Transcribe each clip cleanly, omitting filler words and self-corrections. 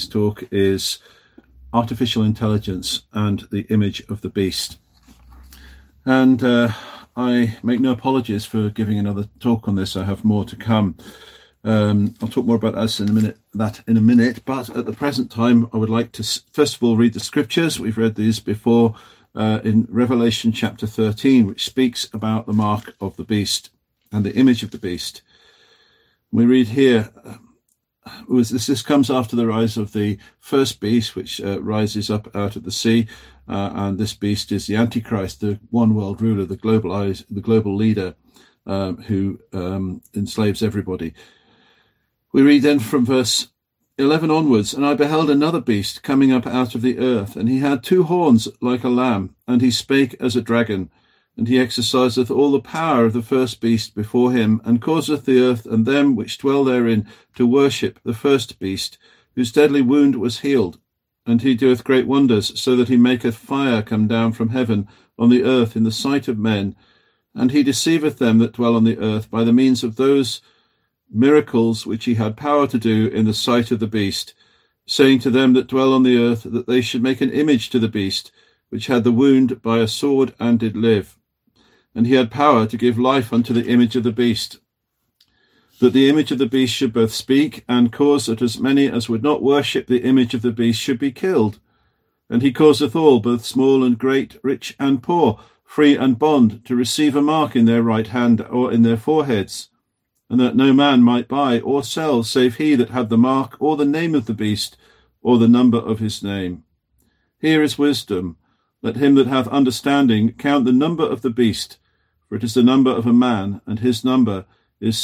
talk is artificial intelligence and the image of the beast. And I make no apologies for giving another talk on this. I have more to come. I'll talk more about that in a minute. But at the present time, I would like to first of all read the scriptures. We've read these before in Revelation chapter 13, which speaks about the mark of the beast and the image of the beast. We read here, this comes after the rise of the first beast, which rises up out of the sea. And this beast is the Antichrist, the one world ruler, the global leader who enslaves everybody. We read then from verse 11 onwards, "And I beheld another beast coming up out of the earth, and he had 2 horns like a lamb, and he spake as a dragon. And he exerciseth all the power of the first beast before him, and causeth the earth and them which dwell therein to worship the first beast, whose deadly wound was healed. And he doeth great wonders, so that he maketh fire come down from heaven on the earth in the sight of men. And he deceiveth them that dwell on the earth by the means of those miracles which he had power to do in the sight of the beast, saying to them that dwell on the earth that they should make an image to the beast, which had the wound by a sword and did live. And he had power to give life unto the image of the beast, that the image of the beast should both speak and cause that as many as would not worship the image of the beast should be killed. And he causeth all, both small and great, rich and poor, free and bond, to receive a mark in their right hand or in their foreheads, and that no man might buy or sell save he that had the mark or the name of the beast or the number of his name. Here is wisdom. Let him that hath understanding count the number of the beast, for it is the number of a man, and his number is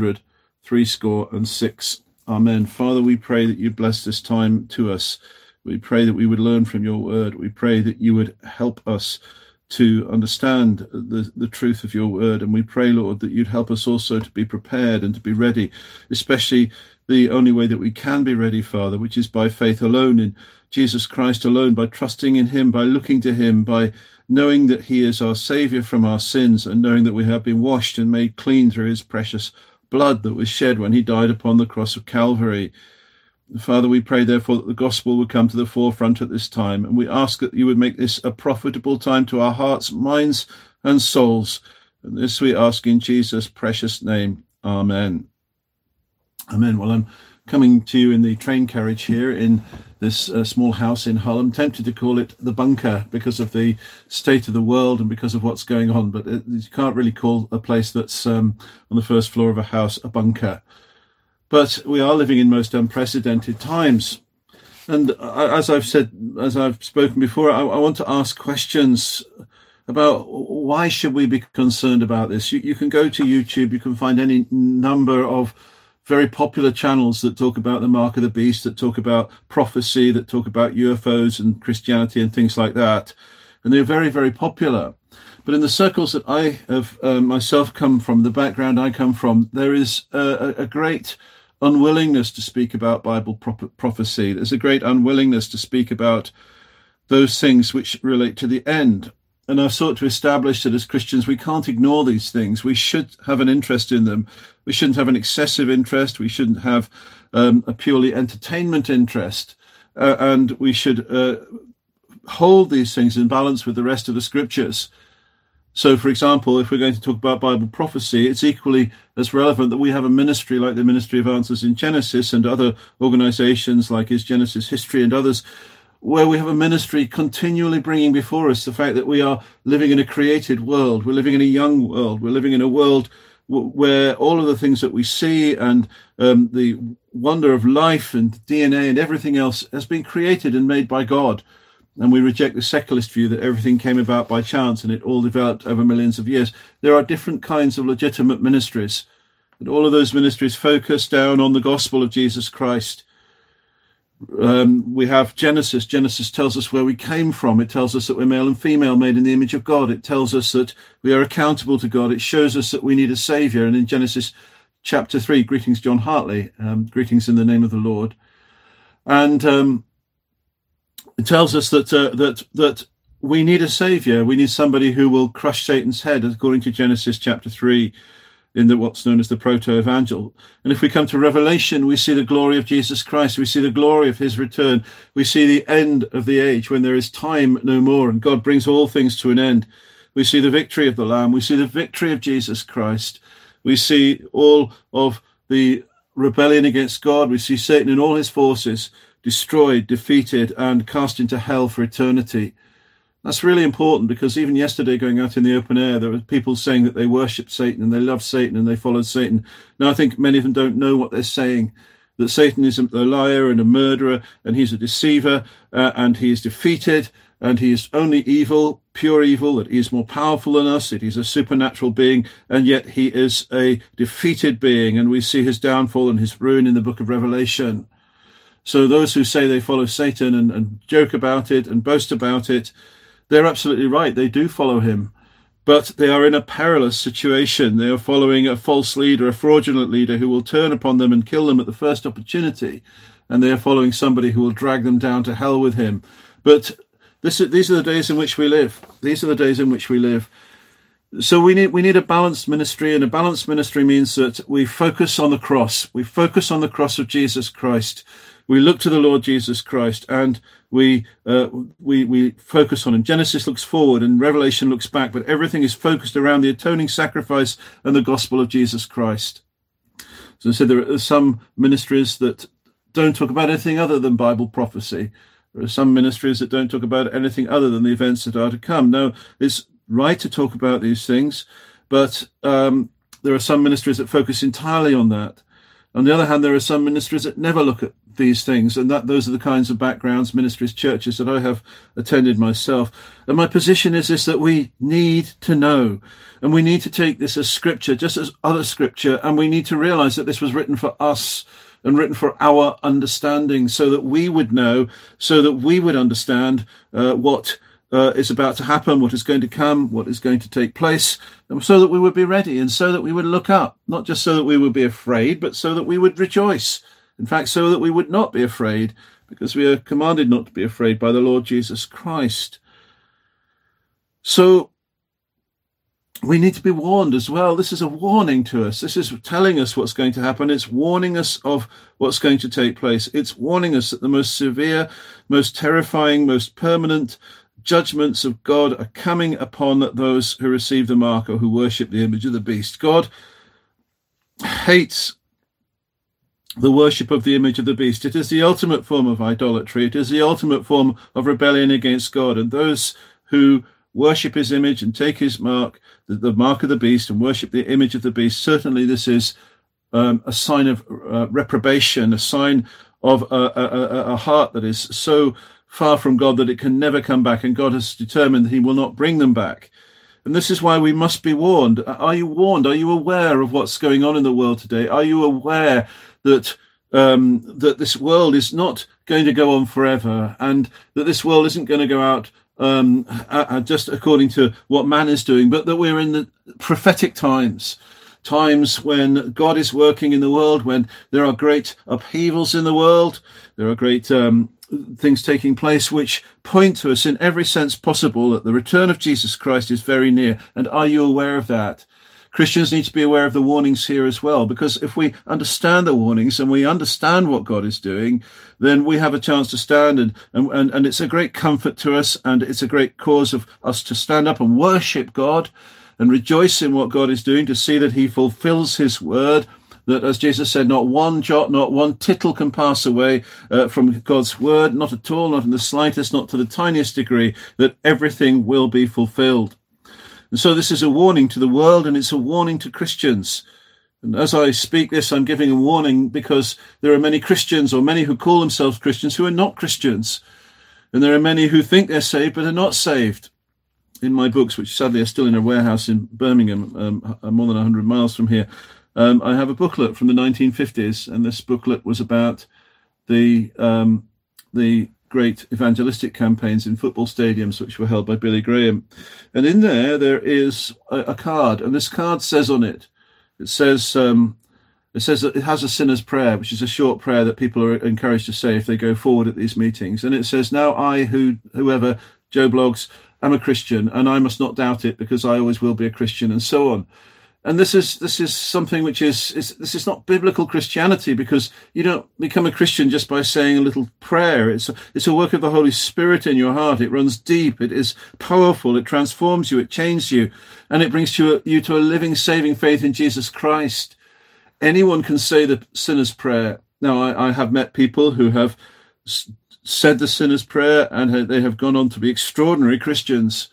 666. Amen. Father, we pray that you bless this time to us. We pray that we would learn from your word. We pray that you would help us to understand the truth of your word. And we pray, Lord, that you'd help us also to be prepared and to be ready, especially the only way that we can be ready, Father, which is by faith alone, in Jesus Christ alone, by trusting in him, by looking to him, by knowing that he is our Saviour from our sins, and knowing that we have been washed and made clean through his precious blood that was shed when he died upon the cross of Calvary. Father, we pray, therefore, that the gospel would come to the forefront at this time, and we ask that you would make this a profitable time to our hearts, minds, and souls. And this we ask in Jesus' precious name. Amen. Amen. Well, I'm coming to you in the train carriage here in this small house in Hull. I'm tempted to call it the bunker because of the state of the world and because of what's going on, but you can't really call a place that's on the first floor of a house a bunker. But we are living in most unprecedented times. And as I've spoken before, I want to ask questions about why should we be concerned about this. You can go to YouTube, you can find any number of very popular channels that talk about the mark of the beast, that talk about prophecy, that talk about UFOs and Christianity and things like that. And they're very, very popular. But in the circles that I have myself come from, the background I come from, there is a great unwillingness to speak about Bible prophecy. There's a great unwillingness to speak about those things which relate to the end. And I've sought to establish that as Christians, we can't ignore these things. We should have an interest in them. We shouldn't have an excessive interest. We shouldn't have a purely entertainment interest. And we should hold these things in balance with the rest of the scriptures. So, for example, if we're going to talk about Bible prophecy, it's equally as relevant that we have a ministry like the Ministry of Answers in Genesis and other organizations like Is Genesis History and others, where we have a ministry continually bringing before us the fact that we are living in a created world. We're living in a young world. We're living in a world where all of the things that we see and the wonder of life and DNA and everything else has been created and made by God. And we reject the secularist view that everything came about by chance and it all developed over millions of years. There are different kinds of legitimate ministries, and all of those ministries focus down on the gospel of Jesus Christ. We have Genesis. Genesis tells us where we came from. It tells us that we're male and female, made in the image of God. It tells us that we are accountable to God. It shows us that we need a Saviour. And in Genesis chapter 3, greetings, John Hartley, greetings in the name of the Lord. And it tells us that we need a Saviour. We need somebody who will crush Satan's head, according to Genesis chapter 3. in what's known as the proto-evangel. And if we come to Revelation, we see the glory of Jesus Christ. We see the glory of his return. We see the end of the age when there is time no more and God brings all things to an end. We see the victory of the Lamb. We see the victory of Jesus Christ. We see all of the rebellion against God. We see Satan and all his forces destroyed, defeated, and cast into hell for eternity. That's really important, because even yesterday, going out in the open air, there were people saying that they worship Satan and they love Satan and they followed Satan. Now, I think many of them don't know what they're saying, that Satan is a liar and a murderer, and he's a deceiver, and he is defeated, and he is only evil, pure evil, that he is more powerful than us, that he's a supernatural being, and yet he is a defeated being, and we see his downfall and his ruin in the book of Revelation. So those who say they follow Satan and joke about it and boast about it, they're absolutely right. They do follow him, but they are in a perilous situation. They are following a false leader, a fraudulent leader who will turn upon them and kill them at the first opportunity. And they are following somebody who will drag them down to hell with him. But these are the days in which we live. These are the days in which we live. So we need a balanced ministry, and a balanced ministry means that we focus on the cross. We focus on the cross of Jesus Christ. We look to the Lord Jesus Christ, and we focus on him. Genesis looks forward and Revelation looks back, but everything is focused around the atoning sacrifice and the gospel of Jesus Christ. So I said there are some ministries that don't talk about anything other than Bible prophecy. There are some ministries that don't talk about anything other than the events that are to come. Now, it's right to talk about these things, but there are some ministries that focus entirely on that. On the other hand, there are some ministries that never look at these things, and those are the kinds of backgrounds, ministries, churches that I have attended myself. And my position is this, that we need to know, and we need to take this as scripture, just as other scripture, and we need to realize that this was written for us and written for our understanding, so that we would know, so that we would understand what is about to happen, what is going to come, what is going to take place, so that we would be ready, and so that we would look up, not just so that we would be afraid, but so that we would rejoice. In fact, so that we would not be afraid, because we are commanded not to be afraid by the Lord Jesus Christ. So we need to be warned as well. This is a warning to us. This is telling us what's going to happen. It's warning us of what's going to take place. It's warning us that the most severe, most terrifying, most permanent judgments of God are coming upon those who receive the mark or who worship the image of the beast. God hates the worship of the image of the beast. It is the ultimate form of idolatry. It is the ultimate form of rebellion against God. And those who worship his image and take his mark, the mark of the beast, and worship the image of the beast, certainly this is a sign of reprobation, a sign of a heart that is so far from God that it can never come back, and God has determined that he will not bring them back. And this is why we must be warned. Are you warned? Are you aware of what's going on in the world today? Are you aware that that this world is not going to go on forever, and that this world isn't going to go out just according to what man is doing, but that we're in the prophetic times when God is working in the world, when there are great upheavals in the world, there are great things taking place which point to us in every sense possible that the return of Jesus Christ is very near. And are you aware of that? Christians need to be aware of the warnings here as well, because if we understand the warnings and we understand what God is doing, then we have a chance to stand, and it's a great comfort to us, and it's a great cause of us to stand up and worship God and rejoice in what God is doing, to see that he fulfills his word, that, as Jesus said, not one jot, not one tittle can pass away from God's word, not at all, not in the slightest, not to the tiniest degree, that everything will be fulfilled. And so this is a warning to the world, and it's a warning to Christians. And as I speak this, I'm giving a warning because there are many Christians, or many who call themselves Christians, who are not Christians. And there are many who think they're saved but are not saved. In my books, which sadly are still in a warehouse in Birmingham, more than 100 miles from here, I have a booklet from the 1950s, and this booklet was about the great evangelistic campaigns in football stadiums, which were held by Billy Graham. And in there is a card, and this card says on it, it says that it has a sinner's prayer, which is a short prayer that people are encouraged to say if they go forward at these meetings. And it says, "Now I, whoever, Joe Bloggs, am a Christian, and I must not doubt it, because I always will be a Christian," and so on. And this is something which this is not biblical Christianity, because you don't become a Christian just by saying a little prayer. It's a work of the Holy Spirit in your heart. It runs deep. It is powerful. It transforms you. It changes you, and it brings you to a living, saving faith in Jesus Christ. Anyone can say the sinner's prayer. Now, I have met people who have said the sinner's prayer, and they have gone on to be extraordinary Christians.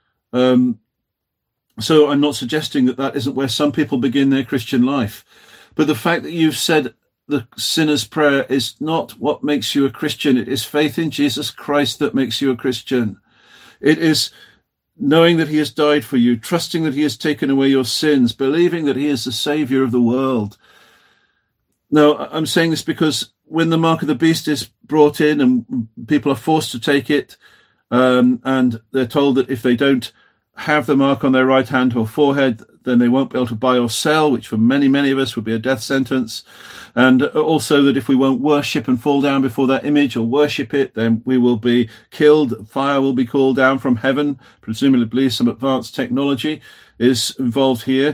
So I'm not suggesting that isn't where some people begin their Christian life. But the fact that you've said the sinner's prayer is not what makes you a Christian. It is faith in Jesus Christ that makes you a Christian. It is knowing that he has died for you, trusting that he has taken away your sins, believing that he is the Saviour of the world. Now, I'm saying this because when the mark of the beast is brought in and people are forced to take it, and they're told that if they don't have the mark on their right hand or forehead, then they won't be able to buy or sell, which for many, many of us would be a death sentence. And also that if we won't worship and fall down before that image or worship it, then we will be killed. Fire will be called down from heaven. Presumably some advanced technology is involved here.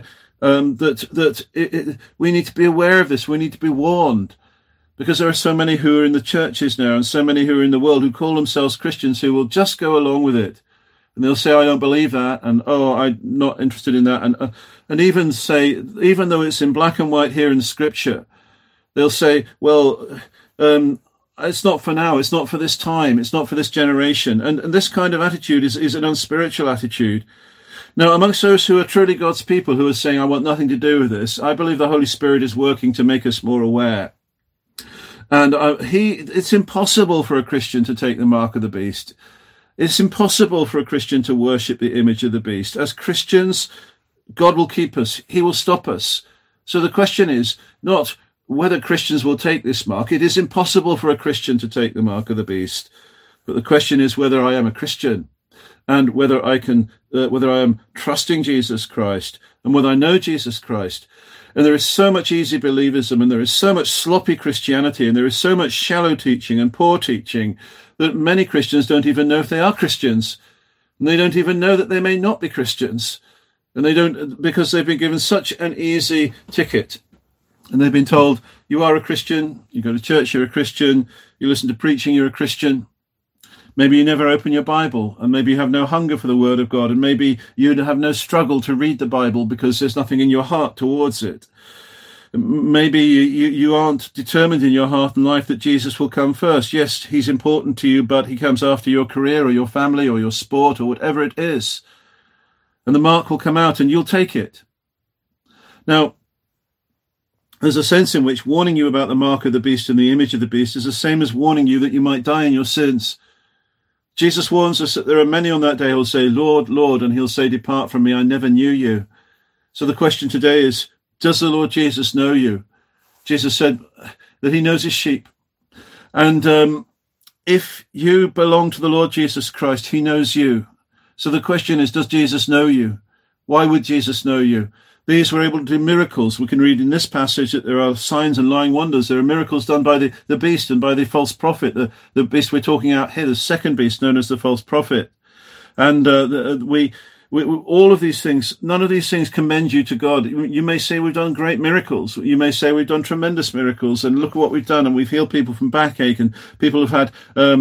We need to be aware of this. We need to be warned, because there are so many who are in the churches now and so many who are in the world who call themselves Christians who will just go along with it. And they'll say, I don't believe that, and I'm not interested in that. And even say, even though it's in black and white here in Scripture, they'll say, well, it's not for now, it's not for this time, it's not for this generation. And this kind of attitude is an unspiritual attitude. Now, amongst those who are truly God's people, who are saying, I want nothing to do with this, I believe the Holy Spirit is working to make us more aware. And it's impossible for a Christian to take the mark of the beast. It's impossible for a Christian to worship the image of the beast. As Christians, God will keep us. He will stop us. So the question is not whether Christians will take this mark. It is impossible for a Christian to take the mark of the beast. But the question is whether I am a Christian, and whether I am trusting Jesus Christ, and whether I know Jesus Christ. And there is so much easy believism, and there is so much sloppy Christianity, and there is so much shallow teaching and poor teaching that many Christians don't even know if they are Christians. And they don't even know that they may not be Christians. And they don't, because they've been given such an easy ticket. And they've been told, you are a Christian, you go to church, you're a Christian, you listen to preaching, you're a Christian. Maybe you never open your Bible, and maybe you have no hunger for the Word of God, and maybe you have no struggle to read the Bible because there's nothing in your heart towards it. Maybe you aren't determined in your heart and life that Jesus will come first. Yes, he's important to you, but he comes after your career or your family or your sport or whatever it is. And the mark will come out and you'll take it. Now, there's a sense in which warning you about the mark of the beast and the image of the beast is the same as warning you that you might die in your sins. Jesus warns us that there are many on that day who will say, Lord, Lord, and he'll say, depart from me, I never knew you. So the question today is, does the Lord Jesus know you? Jesus said that he knows his sheep. And if you belong to the Lord Jesus Christ, he knows you. So the question is, does Jesus know you? Why would Jesus know you? These were able to do miracles. We can read in this passage that there are signs and lying wonders. There are miracles done by the beast and by the false prophet, the beast we're talking about here, the second beast known as the false prophet. And we all of these things, none of these things commend you to God. You may say we've done great miracles. You may say we've done tremendous miracles, and look at what we've done, and we've healed people from backache, and people have had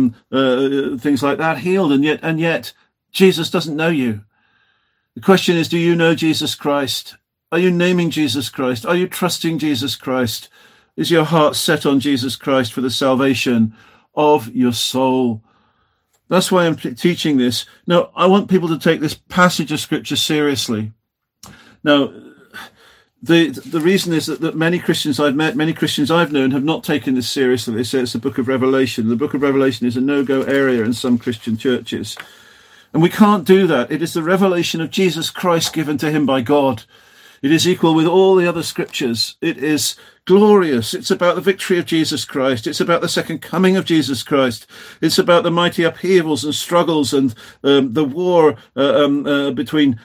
things like that healed, and yet Jesus doesn't know you. The question is, do you know Jesus Christ? Are you naming Jesus Christ? Are you trusting Jesus Christ? Is your heart set on Jesus Christ for the salvation of your soul? That's why I'm teaching this. Now, I want people to take this passage of Scripture seriously. Now, the reason is that many Christians I've met, many Christians I've known, have not taken this seriously. They say it's the book of Revelation. The book of Revelation is a no-go area in some Christian churches. And we can't do that. It is the revelation of Jesus Christ given to him by God. It is equal with all the other scriptures. It is glorious. It's about the victory of Jesus Christ. It's about the second coming of Jesus Christ. It's about the mighty upheavals and struggles and the war between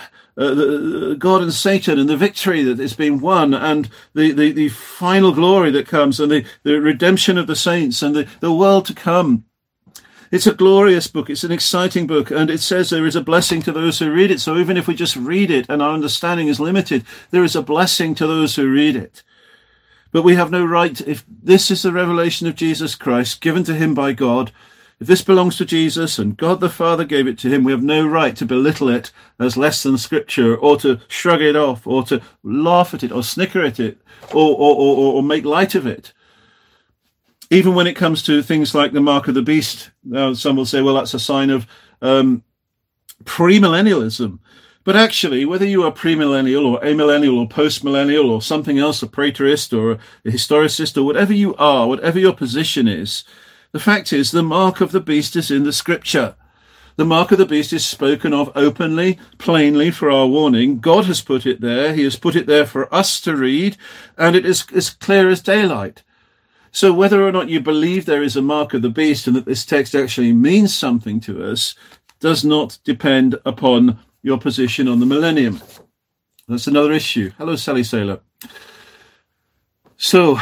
God and Satan, and the victory that is being won, and the final glory that comes, and the redemption of the saints, and the world to come. It's a glorious book. It's an exciting book. And it says there is a blessing to those who read it. So even if we just read it and our understanding is limited, there is a blessing to those who read it. But we have no right, if this is the revelation of Jesus Christ given to him by God, if this belongs to Jesus and God the Father gave it to him, we have no right to belittle it as less than Scripture, or to shrug it off, or to laugh at it, or snicker at it, or make light of it. Even when it comes to things like the mark of the beast, now some will say, well, that's a sign of premillennialism. But actually, whether you are premillennial or amillennial or postmillennial or something else, a preterist or a historicist or whatever you are, whatever your position is, the fact is the mark of the beast is in the Scripture. The mark of the beast is spoken of openly, plainly for our warning. God has put it there. He has put it there for us to read, and it is as clear as daylight. So whether or not you believe there is a mark of the beast and that this text actually means something to us does not depend upon your position on the millennium. That's another issue. Hello, Sally Saylor. So,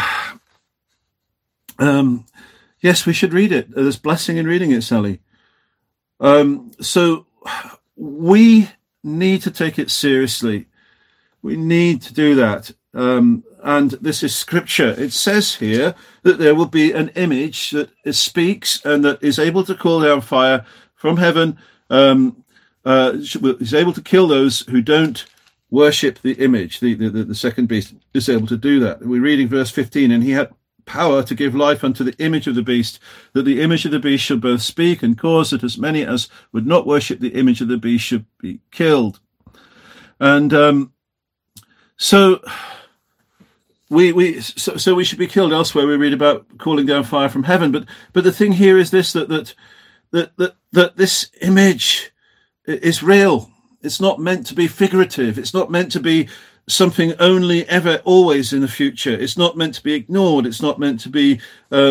yes, we should read it. There's blessing in reading it, Sally. So we need to take it seriously. We need to do that. And this is Scripture. It says here that there will be an image that speaks and that is able to call down fire from heaven, is able to kill those who don't worship the image. The second beast is able to do that. We're reading verse 15, and he had power to give life unto the image of the beast, that the image of the beast should both speak and cause that as many as would not worship the image of the beast should be killed. And so we should be killed. Elsewhere we read about calling down fire from heaven, but the thing here is this, that this image is real. It's not meant to be figurative. It's not meant to be something only ever always in the future. It's not meant to be ignored. It's not meant to be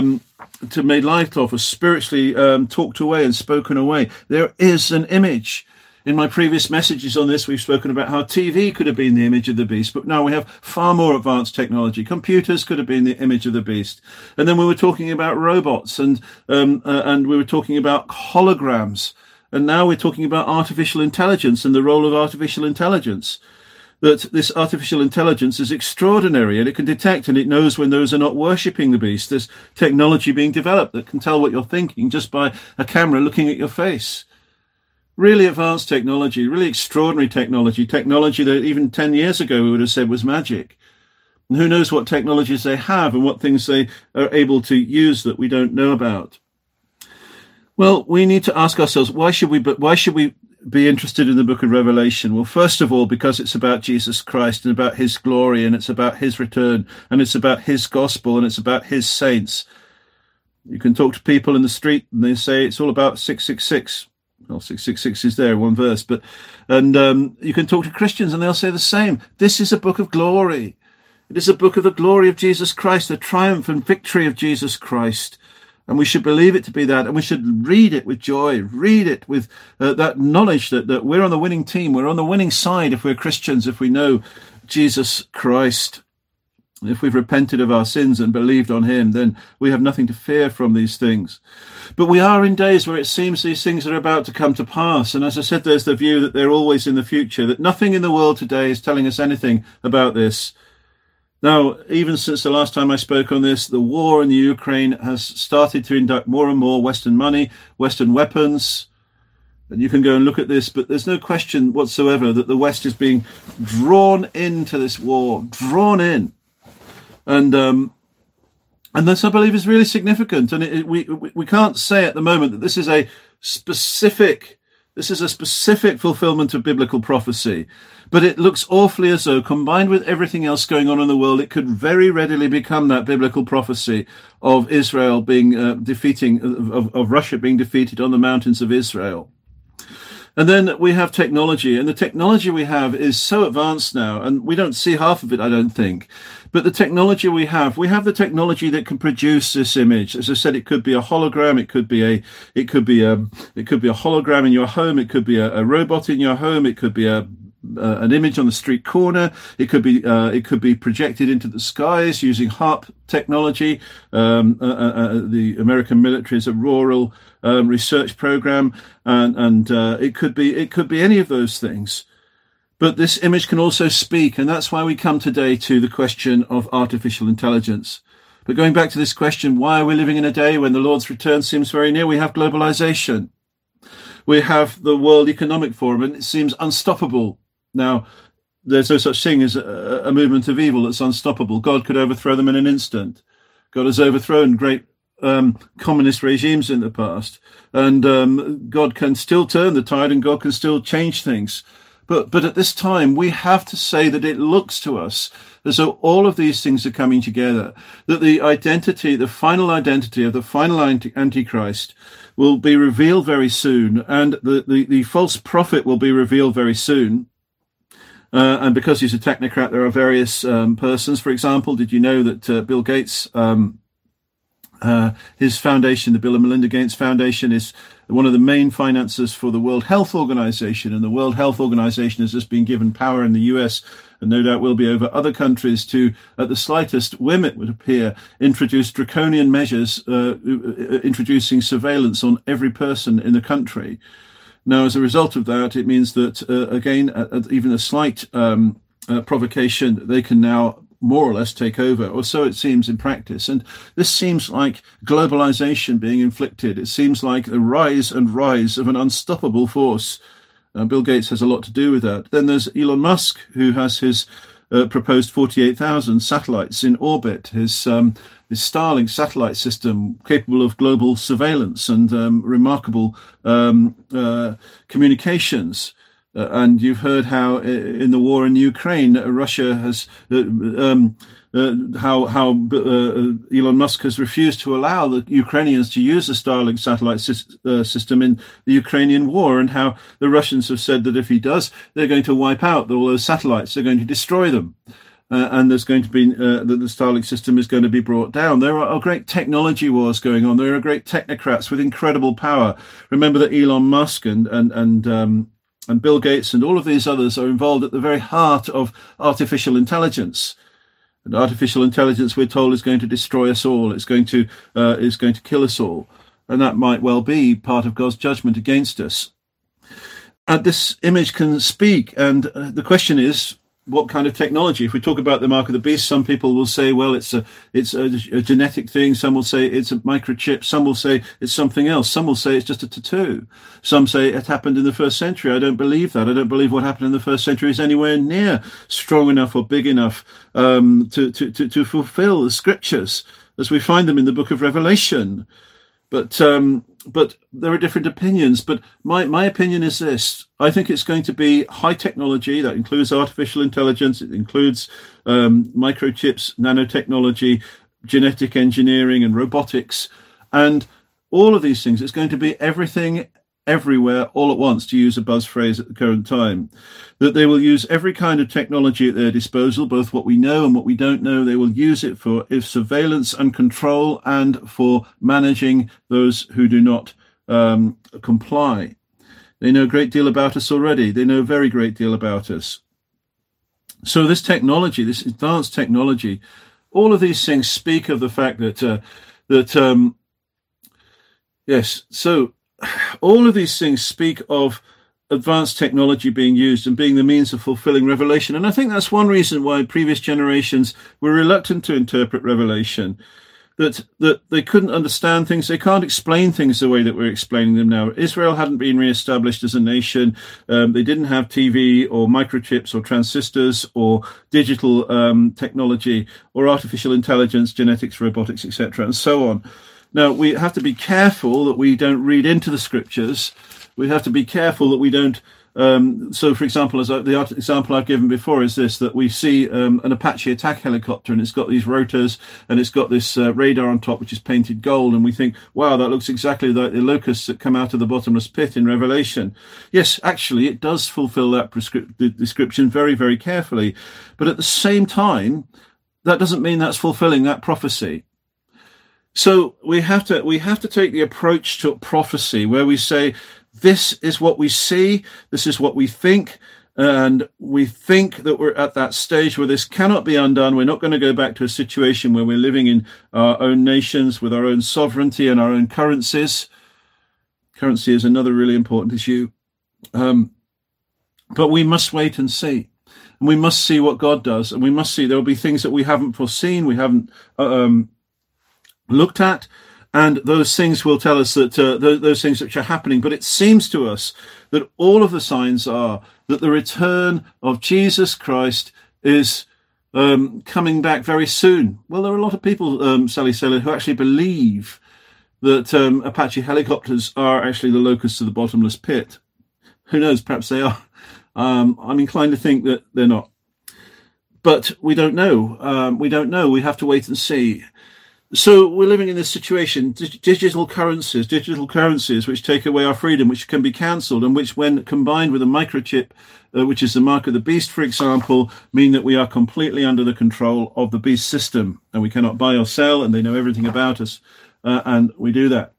to made light of or spiritually talked away and spoken away. There is an image. In my previous messages on this, we've spoken about how TV could have been the image of the beast, but now we have far more advanced technology. Computers could have been the image of the beast. And then we were talking about robots and we were talking about holograms. And now we're talking about artificial intelligence and the role of artificial intelligence. That this artificial intelligence is extraordinary, and it can detect and it knows when those are not worshipping the beast. There's technology being developed that can tell what you're thinking just by a camera looking at your face. Really advanced technology, really extraordinary technology that even 10 years ago we would have said was magic. And who knows what technologies they have and what things they are able to use that we don't know about. Well, we need to ask ourselves, why should we be interested in the book of Revelation? Well, first of all, because it's about Jesus Christ and about his glory, and it's about his return, and it's about his gospel, and it's about his saints. You can talk to people in the street and they say it's all about 666. Well, 666 is there in one verse, and you can talk to Christians and they'll say the same. This is a book of glory. It is a book of the glory of Jesus Christ, the triumph and victory of Jesus Christ. And we should believe it to be that, and we should read it with joy, read it with that knowledge that we're on the winning team, we're on the winning side if we're Christians, if we know Jesus Christ. If we've repented of our sins and believed on him, then we have nothing to fear from these things. But we are in days where it seems these things are about to come to pass. And as I said, there's the view that they're always in the future, that nothing in the world today is telling us anything about this. Now, even since the last time I spoke on this, the war in the Ukraine has started to induct more and more Western money, Western weapons. And you can go and look at this, but there's no question whatsoever that the West is being drawn into this war, drawn in. And this, I believe, is really significant. And we can't say at the moment that this is a specific fulfillment of biblical prophecy. But it looks awfully as though, combined with everything else going on in the world, it could very readily become that biblical prophecy of Israel being of Russia being defeated on the mountains of Israel. And then we have technology, and the technology we have is so advanced now, and we don't see half of it, I don't think. But the technology we have the technology that can produce this image. As I said, it could be a hologram, it could be a hologram in your home, it could be a robot in your home, it could be a an image on the street corner. It could be projected into the skies using HARP technology. The American military's Auroral research program, and it could be any of those things. But this image can also speak, and that's why we come today to the question of artificial intelligence. But going back to this question, why are we living in a day when the Lord's return seems very near? We have globalization. We have the World Economic Forum, and it seems unstoppable. Now, there's no such thing as a movement of evil that's unstoppable. God could overthrow them in an instant. God has overthrown great communist regimes in the past, and God can still turn the tide, and God can still change things. But at this time, we have to say that it looks to us as though all of these things are coming together, that the final identity of the final Antichrist will be revealed very soon, and the false prophet will be revealed very soon. And because he's a technocrat, there are various persons. For example, did you know that Bill Gates, his foundation, the Bill and Melinda Gates Foundation, is one of the main financiers for the World Health Organization, and the World Health Organization has just been given power in the US, and no doubt will be over other countries, to, at the slightest whim it would appear, introduce draconian measures, introducing surveillance on every person in the country. Now, as a result of that, it means that, again, at even a slight provocation, they can now more or less take over, or so it seems in practice. And this seems like globalization being inflicted. It seems like the rise of an unstoppable force. Bill Gates has a lot to do with that. Then there's Elon Musk, who has his proposed 48,000 satellites in orbit, his Starlink satellite system capable of global surveillance and remarkable communications. And you've heard how in the war in Ukraine, Russia has how Elon Musk has refused to allow the Ukrainians to use the Starlink satellite system in the Ukrainian war, and how the Russians have said that if he does, they're going to wipe out all those satellites. They're going to destroy them. And there's going to be that the Starlink system is going to be brought down. There are great technology wars going on. There are great technocrats with incredible power. Remember that Elon Musk and Bill Gates and all of these others are involved at the very heart of artificial intelligence. And artificial intelligence, we're told, is going to destroy us all. It's going to kill us all. And that might well be part of God's judgment against us. And this image can speak. And the question is, what kind of technology? If we talk about the mark of the beast, some people will say, well, it's a genetic thing. Some will say it's a microchip. Some will say it's something else. Some will say it's just a tattoo. Some say it happened in the first century. I don't believe that. I don't believe what happened in the first century is anywhere near strong enough or big enough to fulfill the scriptures as we find them in the book of Revelation. But there are different opinions. But my opinion is this. I think it's going to be high technology. That includes artificial intelligence. It includes microchips, nanotechnology, genetic engineering, and robotics. And all of these things, it's going to be everything, everywhere, all at once, to use a buzz phrase at the current time. That they will use every kind of technology at their disposal, both what we know and what we don't know. They will use it for surveillance and control, and for managing those who do not comply. They know a great deal about us already. They know a very great deal about us. So this technology, this advanced technology, all of these things speak of the fact that yes. So all of these things speak of advanced technology being used and being the means of fulfilling Revelation. And I think that's one reason why previous generations were reluctant to interpret Revelation, that they couldn't understand things. They can't explain things the way that we're explaining them now. Israel hadn't been reestablished as a nation. They didn't have TV or microchips or transistors or digital technology or artificial intelligence, genetics, robotics, etc., and so on. Now, we have to be careful that we don't read into the scriptures. We have to be careful that we don't. So, for example, the example I've given before is this, that we see an Apache attack helicopter, and it's got these rotors, and it's got this radar on top, which is painted gold. And we think, wow, that looks exactly like the locusts that come out of the bottomless pit in Revelation. Yes, actually, it does fulfill that description very, very carefully. But at the same time, that doesn't mean that's fulfilling that prophecy. So we have to take the approach to prophecy where we say, this is what we see, this is what we think, And we think that we're at that stage where this cannot be undone. We're not going to go back to a situation where we're living in our own nations with our own sovereignty and our own currencies. Currency is another really important issue. But we must wait and see. And we must see what God does. And we must see there will be things that we haven't foreseen, we haven't looked at. And those things will tell us that those things which are happening. But it seems to us that all of the signs are that the return of Jesus Christ is coming back very soon. Well, there are a lot of people, Sally Saylor, who actually believe that Apache helicopters are actually the locusts of the bottomless pit. Who knows? Perhaps they are. I'm inclined to think that they're not. But we don't know. We don't know. We have to wait and see. So we're living in this situation, digital currencies which take away our freedom, which can be cancelled, and which, when combined with a microchip, which is the mark of the beast, for example, mean that we are completely under the control of the beast system, and we cannot buy or sell, and they know everything about us, and we do that.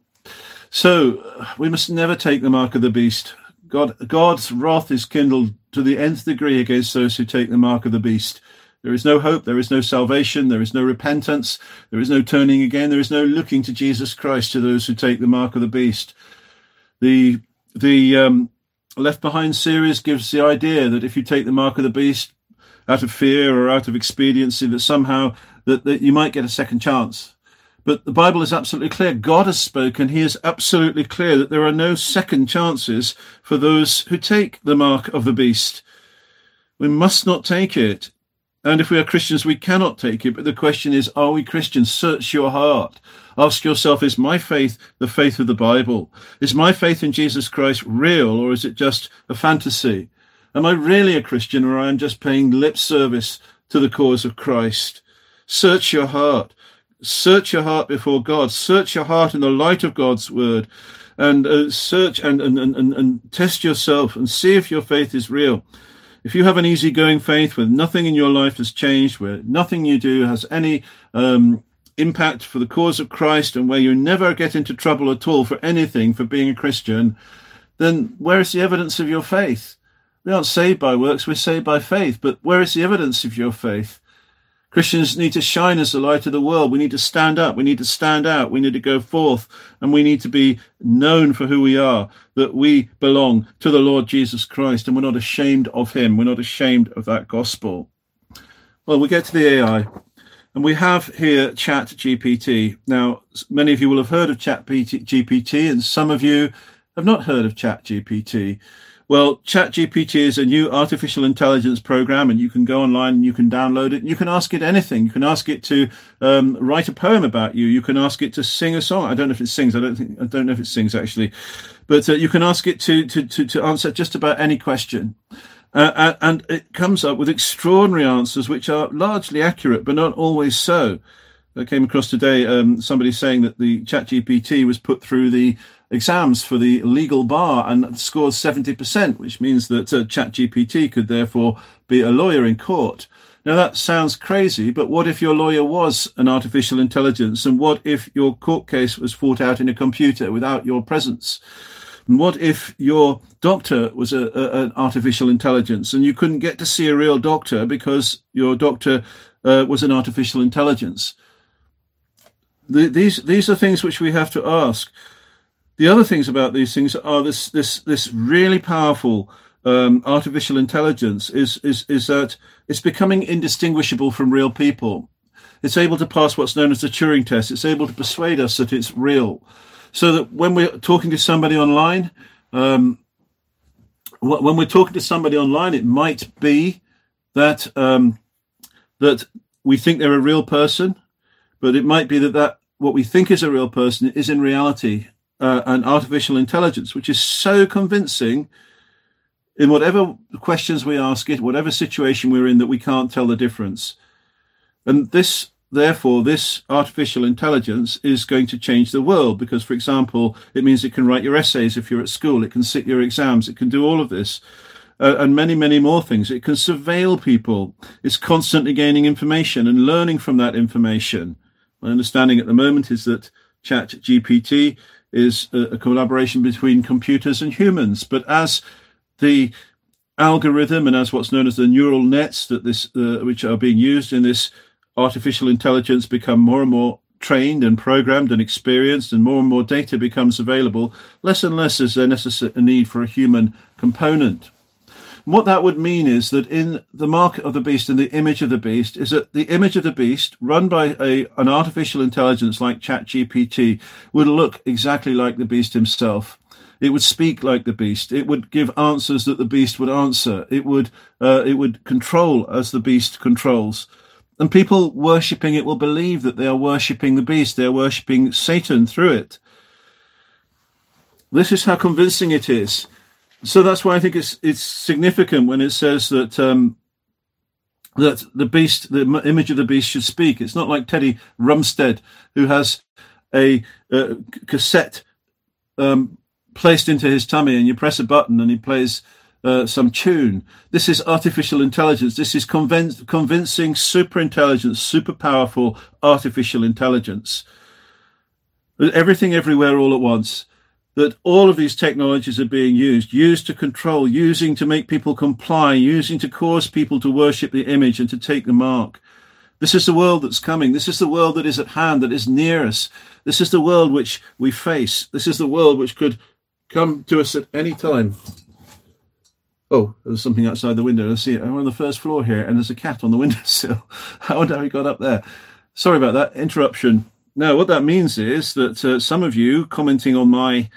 So we must never take the mark of the beast. God's wrath is kindled to the nth degree against those who take the mark of the beast. There is no hope, there is no salvation, there is no repentance, there is no turning again, there is no looking to Jesus Christ to those who take the mark of the beast. The Left Behind series gives the idea that if you take the mark of the beast out of fear or out of expediency, that somehow that you might get a second chance. But the Bible is absolutely clear. God has spoken. He is absolutely clear that there are no second chances for those who take the mark of the beast. We must not take it. And if we are Christians, we cannot take it. But the question is, are we Christians? Search your heart. Ask yourself, is my faith the faith of the Bible? Is my faith in Jesus Christ real, or is it just a fantasy? Am I really a Christian, or am I just paying lip service to the cause of Christ? Search your heart. Search your heart before God. Search your heart in the light of God's word, and search and test yourself and see if your faith is real. If you have an easygoing faith where nothing in your life has changed, where nothing you do has any impact for the cause of Christ, and where you never get into trouble at all for anything for being a Christian, then where is the evidence of your faith? We aren't saved by works, we're saved by faith. But where is the evidence of your faith? Christians need to shine as the light of the world. We need to stand up. We need to stand out. We need to go forth, and we need to be known for who we are, that we belong to the Lord Jesus Christ, and we're not ashamed of him. We're not ashamed of that gospel. Well, we get to the AI, and we have here ChatGPT. Now, many of you will have heard of ChatGPT, and some of you have not heard of ChatGPT. Well, ChatGPT is a new artificial intelligence program, and you can go online and you can download it. And you can ask it anything. You can ask it to write a poem about you. You can ask it to sing a song. I don't know if it sings. I don't know if it sings actually, but you can ask it to answer just about any question, and it comes up with extraordinary answers, which are largely accurate, but not always so. I came across today somebody saying that the ChatGPT was put through the exams for the legal bar and scores 70%, which means that ChatGPT could therefore be a lawyer in court. Now, that sounds crazy, but what if your lawyer was an artificial intelligence? And what if your court case was fought out in a computer without your presence? And what if your doctor was an artificial intelligence and you couldn't get to see a real doctor because your doctor was an artificial intelligence? These are things which we have to ask. The other things about these things are this really powerful artificial intelligence is that it's becoming indistinguishable from real people. It's able to pass what's known as the Turing test. It's able to persuade us that it's real. So that when we're talking to somebody online, it might be that that we think they're a real person, but it might be that what we think is a real person is in reality an artificial intelligence, which is so convincing in whatever questions we ask it, whatever situation we're in, that we can't tell the difference. And therefore, this artificial intelligence is going to change the world because, for example, it means it can write your essays if you're at school, it can sit your exams, it can do all of this, and many, many more things. It can surveil people. It's constantly gaining information and learning from that information. My understanding at the moment is that ChatGPT is a collaboration between computers and humans. But as the algorithm and as what's known as the neural nets that which are being used in this artificial intelligence become more and more trained and programmed and experienced, and more data becomes available, less and less is there a need for a human component. And what that would mean is that in the mark of the beast and the image of the beast is that the image of the beast run by an artificial intelligence like ChatGPT would look exactly like the beast himself. It would speak like the beast. It would give answers that the beast would answer. It would control as the beast controls. And people worshipping it will believe that they are worshipping the beast. They are worshipping Satan through it. This is how convincing it is. So that's why I think it's significant when it says that that the beast, the image of the beast, should speak. It's not like Teddy Rumstead, who has a cassette placed into his tummy, and you press a button and he plays some tune. This is artificial intelligence. This is convincing, super intelligence, super powerful artificial intelligence. Everything, everywhere, all at once. That all of these technologies are being used to control, using to make people comply, using to cause people to worship the image and to take the mark. This is the world that's coming. This is the world that is at hand, that is near us. This is the world which we face. This is the world which could come to us at any time. Oh, there's something outside the window. I see it. I'm on the first floor here, and there's a cat on the windowsill. I wonder how he got up there. Sorry about that interruption. Now, what that means is that some of you commenting on my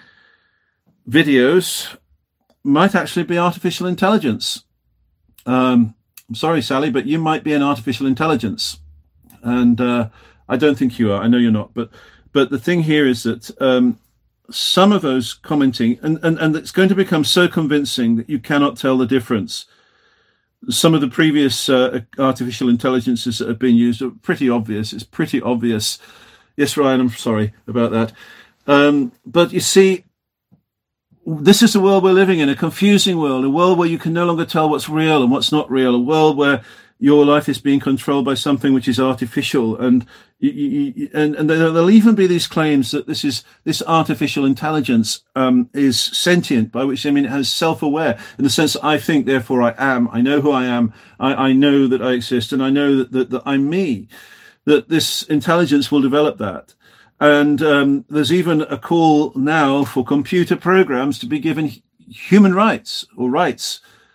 videos might actually be artificial intelligence. I'm sorry, Sally, but you might be an artificial intelligence. And I don't think you are. I know you're not. But the thing here is that some of those commenting, and it's going to become so convincing that you cannot tell the difference. Some of the previous artificial intelligences that have been used are pretty obvious. It's pretty obvious. Yes, Ryan, I'm sorry about that. But you see, this is the world we're living in, a confusing world, a world where you can no longer tell what's real and what's not real, a world where your life is being controlled by something which is artificial. And there'll even be these claims that this artificial intelligence is sentient, by which I mean it has self-aware, in the sense that I think, therefore I am. I know who I am. I know that I exist, and I know that I'm me. That this intelligence will develop that. And there's even a call now for computer programs to be given human rights or rights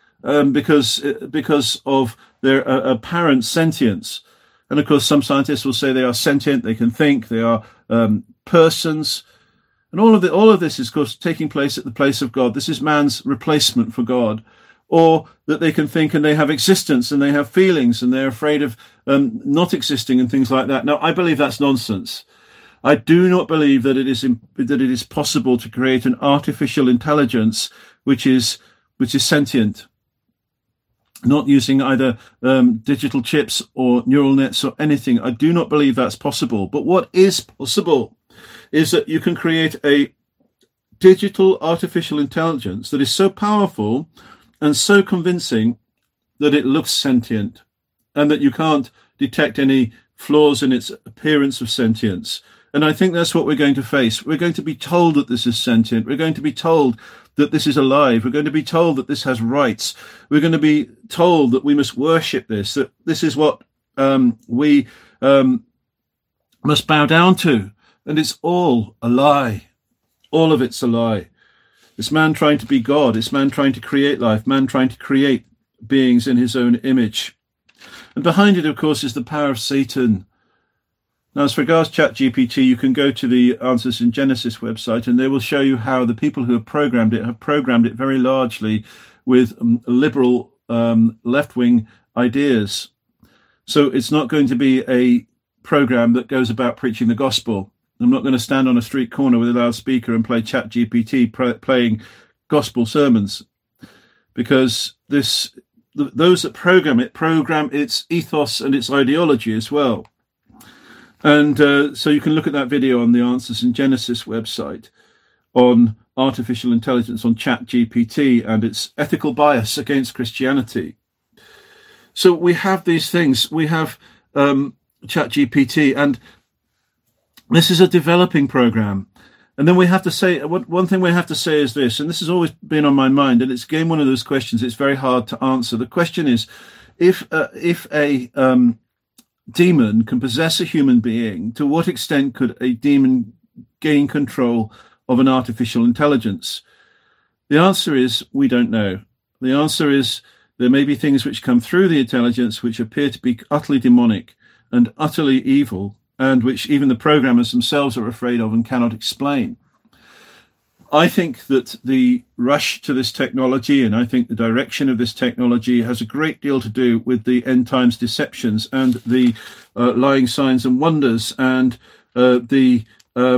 because of their apparent sentience. And of course, some scientists will say they are sentient, they can think, they are persons. And all of this is, of course, taking place at the place of God. This is man's replacement for God. Or that they can think and they have existence and they have feelings and they're afraid of not existing and things like that. Now, I believe that's nonsense. I do not believe that it is possible to create an artificial intelligence which is sentient, not using either digital chips or neural nets or anything. I do not believe that's possible. But what is possible is that you can create a digital artificial intelligence that is so powerful and so convincing that it looks sentient, and that you can't detect any flaws in its appearance of sentience. And I think that's what we're going to face. We're going to be told that this is sentient. We're going to be told that this is alive. We're going to be told that this has rights. We're going to be told that we must worship this, that this is what we must bow down to. And it's all a lie. All of it's a lie. It's man trying to be God. It's man trying to create life, man trying to create beings in his own image. And behind it, of course, is the power of Satan. Now, as regards ChatGPT, you can go to the Answers in Genesis website, and they will show you how the people who have programmed it very largely with liberal left-wing ideas. So it's not going to be a program that goes about preaching the gospel. I'm not going to stand on a street corner with a loudspeaker and play ChatGPT playing gospel sermons, because those that program its ethos and its ideology as well. And so you can look at that video on the Answers in Genesis website on artificial intelligence, on ChatGPT and its ethical bias against Christianity. So we have these things. We have ChatGPT, and this is a developing program. And then we have to say, one thing we have to say is this, and this has always been on my mind, and it's again one of those questions it's very hard to answer. The question is, if a demon can possess a human being, to what extent could a demon gain control of an artificial intelligence? The answer is, we don't know. The answer is, there may be things which come through the intelligence which appear to be utterly demonic and utterly evil, and which even the programmers themselves are afraid of and cannot explain. I think that the rush to this technology, and I think the direction of this technology, has a great deal to do with the end times deceptions and the lying signs and wonders, and these.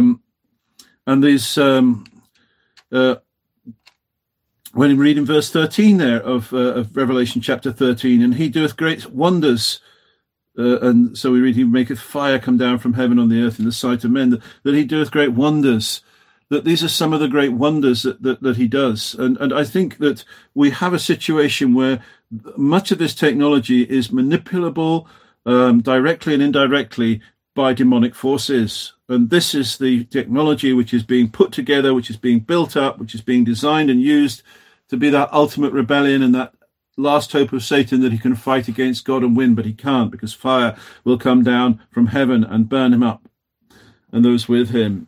When you read in verse 13 there of Revelation chapter 13, and he doeth great wonders. And so we read, he maketh fire come down from heaven on the earth in the sight of men, that he doeth great wonders, that these are some of the great wonders that he does. And I think that we have a situation where much of this technology is manipulable directly and indirectly by demonic forces. And this is the technology which is being put together, which is being built up, which is being designed and used to be that ultimate rebellion and that last hope of Satan, that he can fight against God and win, but he can't, because fire will come down from heaven and burn him up and those with him.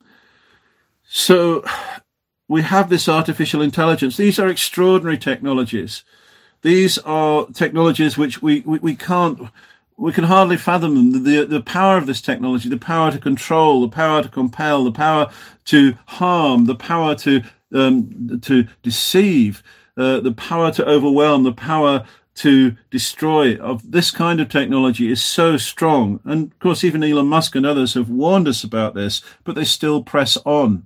So we have this artificial intelligence. These are extraordinary technologies. These are technologies which we can hardly fathom them. The power of this technology, the power to control, the power to compel, the power to harm, the power to deceive, the power to overwhelm, the power to destroy of this kind of technology is so strong. And of course, even Elon Musk and others have warned us about this, but they still press on.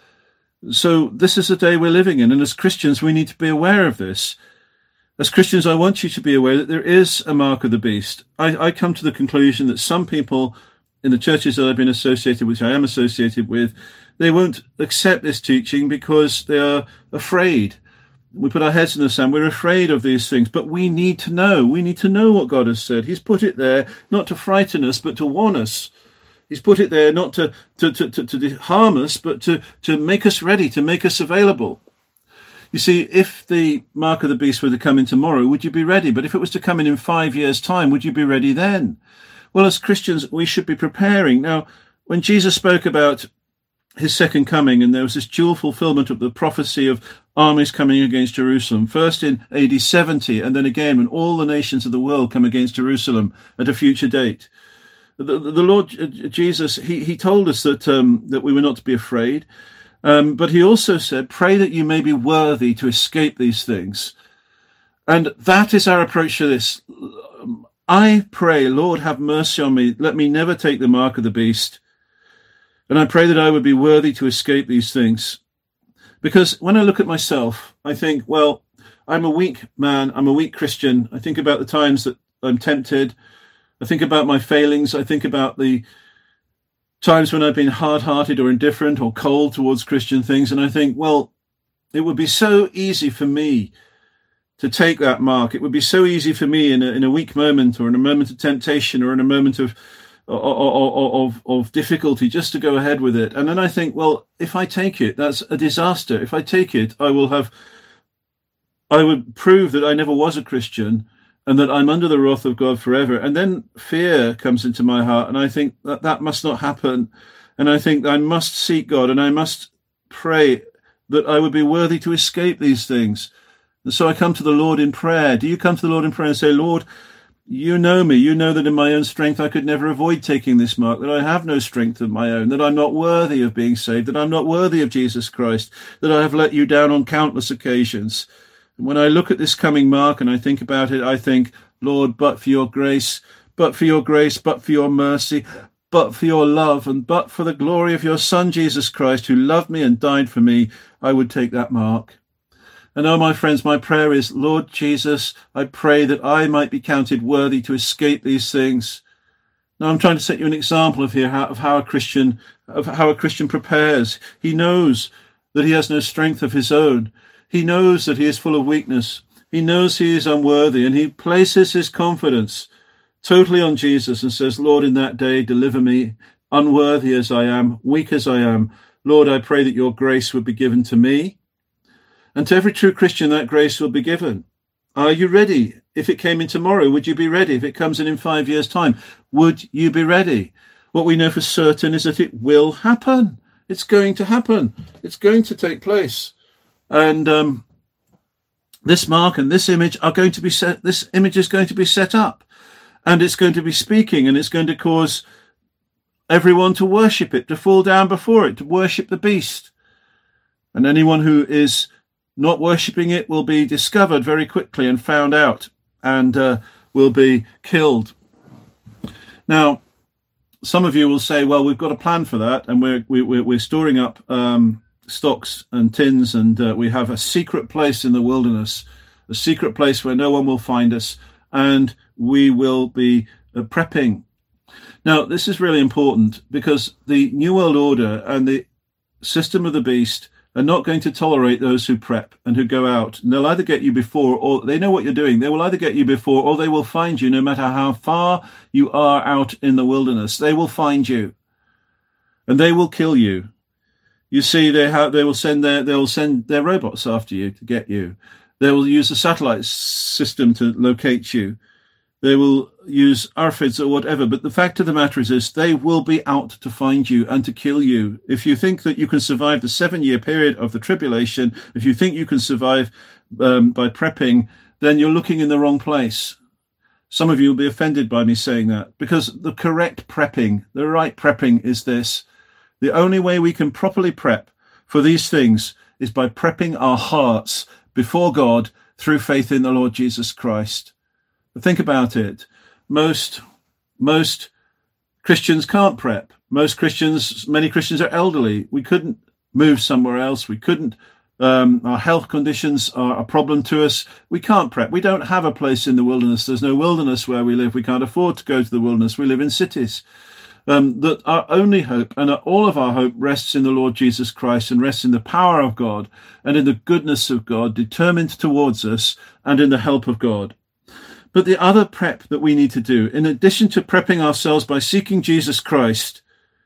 So this is the day we're living in. And as Christians, we need to be aware of this. As Christians, I want you to be aware that there is a mark of the beast. I come to the conclusion that some people in the churches that I've been associated with, which I am associated with, they won't accept this teaching because they are afraid. We put our heads in the sand. We're afraid of these things, but we need to know. We need to know what God has said. He's put it there not to frighten us, but to warn us. He's put it there not to harm us, but to make us ready, to make us available. You see, if the mark of the beast were to come in tomorrow, would you be ready? But if it was to come in 5 years' time, would you be ready then? Well, as Christians, we should be preparing. Now, when Jesus spoke about his second coming, and there was this dual fulfillment of the prophecy of armies coming against Jerusalem, first in AD 70, and then again when all the nations of the world come against Jerusalem at a future date. The Lord Jesus, he told us that we were not to be afraid, but he also said, pray that you may be worthy to escape these things. And that is our approach to this. I pray, Lord, have mercy on me. Let me never take the mark of the beast. And I pray that I would be worthy to escape these things. Because when I look at myself, I think, well, I'm a weak man. I'm a weak Christian. I think about the times that I'm tempted. I think about my failings. I think about the times when I've been hard-hearted or indifferent or cold towards Christian things. And I think, well, it would be so easy for me to take that mark. It would be so easy for me in a weak moment or in a moment of temptation or in a moment of difficulty just to go ahead with it. And then I think, well, if I take it, that's a disaster. If I take it, I would prove that I never was a Christian and that I'm under the wrath of God forever. And then fear comes into my heart, and I think that must not happen. And I think I must seek God, and I must pray that I would be worthy to escape these things. And so I come to the Lord in prayer. Do you come to the Lord in prayer and say, Lord, you know me. You know that in my own strength I could never avoid taking this mark, that I have no strength of my own, that I'm not worthy of being saved, that I'm not worthy of Jesus Christ, that I have let you down on countless occasions. And when I look at this coming mark and I think about it, I think, Lord, but for your grace, but for your grace, but for your mercy, but for your love, and but for the glory of your Son, Jesus Christ, who loved me and died for me, I would take that mark. And oh, my friends, my prayer is, Lord Jesus, I pray that I might be counted worthy to escape these things. Now, I'm trying to set you an example of how a Christian prepares. He knows that he has no strength of his own. He knows that he is full of weakness. He knows he is unworthy, and he places his confidence totally on Jesus and says, Lord, in that day, deliver me, unworthy as I am, weak as I am. Lord, I pray that your grace would be given to me. And to every true Christian, that grace will be given. Are you ready? If it came in tomorrow, would you be ready? If it comes in 5 years' time, would you be ready? What we know for certain is that it will happen. It's going to happen. It's going to take place. And this mark and this image are going to be set. This image is going to be set up, and it's going to be speaking, and it's going to cause everyone to worship it, to fall down before it, to worship the beast. And anyone who is not worshipping it will be discovered very quickly and found out, and will be killed. Now, some of you will say, well, we've got a plan for that, and we're storing up stocks and tins, and we have a secret place in the wilderness, a secret place where no one will find us, and we will be prepping. Now, this is really important, because the New World Order and the system of the beast are not going to tolerate those who prep and who go out. And they'll either get you before, or they know what you're doing. They will either get you before, or they will find you no matter how far you are out in the wilderness. They will find you, and they will kill you. You see, they will send their robots after you to get you. They will use a satellite system to locate you. They will use ARFIDs or whatever. But the fact of the matter is this: they will be out to find you and to kill you. If you think that you can survive the 7-year period of the tribulation, if you think you can survive by prepping, then you're looking in the wrong place. Some of you will be offended by me saying that, because the correct prepping, the right prepping is this. The only way we can properly prep for these things is by prepping our hearts before God through faith in the Lord Jesus Christ. But think about it. Most Christians can't prep. Many Christians are elderly. We couldn't move somewhere else. We couldn't. Our health conditions are a problem to us. We can't prep. We don't have a place in the wilderness. There's no wilderness where we live. We can't afford to go to the wilderness. We live in cities. That our only hope and all of our hope rests in the Lord Jesus Christ, and rests in the power of God and in the goodness of God determined towards us, and in the help of God. But the other prep that we need to do, in addition to prepping ourselves by seeking Jesus Christ,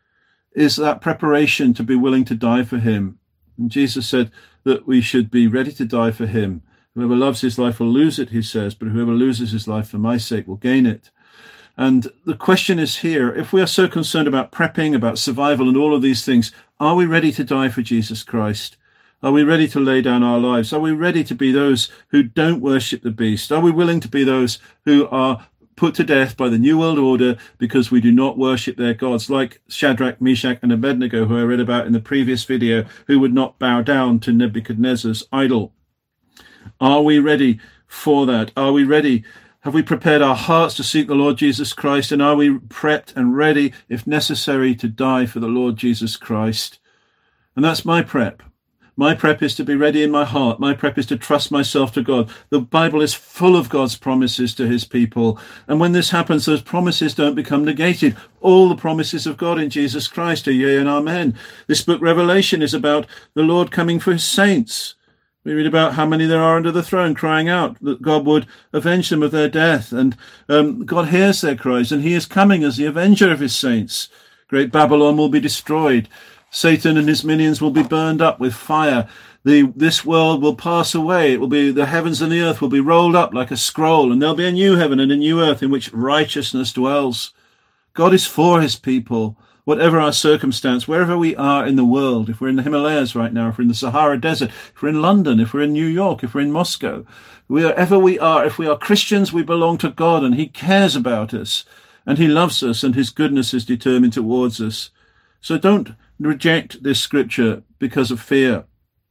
is that preparation to be willing to die for him. And Jesus said that we should be ready to die for him. Whoever loves his life will lose it, he says, but whoever loses his life for my sake will gain it. And the question is here, if we are so concerned about prepping, about survival and all of these things, are we ready to die for Jesus Christ? Are we ready to lay down our lives? Are we ready to be those who don't worship the beast? Are we willing to be those who are put to death by the New World Order because we do not worship their gods, like Shadrach, Meshach, and Abednego, who I read about in the previous video, who would not bow down to Nebuchadnezzar's idol? Are we ready for that? Are we ready? Have we prepared our hearts to seek the Lord Jesus Christ? And are we prepped and ready, if necessary, to die for the Lord Jesus Christ? And that's my prep. My prep is to be ready in my heart. My prep is to trust myself to God. The Bible is full of God's promises to his people. And when this happens, those promises don't become negated. All the promises of God in Jesus Christ are yea and amen. This book, Revelation, is about the Lord coming for his saints. We read about how many there are under the throne crying out that God would avenge them of their death. And God hears their cries, and he is coming as the avenger of his saints. Great Babylon will be destroyed. Satan and his minions will be burned up with fire. This world will pass away. It will be, the heavens and the earth will be rolled up like a scroll, and there'll be a new heaven and a new earth in which righteousness dwells. God is for his people. Whatever our circumstance, wherever we are in the world, if we're in the Himalayas right now, if we're in the Sahara Desert, if we're in London, if we're in New York, if we're in Moscow, wherever we are, if we are Christians, we belong to God, and he cares about us, and he loves us, and his goodness is determined towards us. So don't reject this scripture because of fear.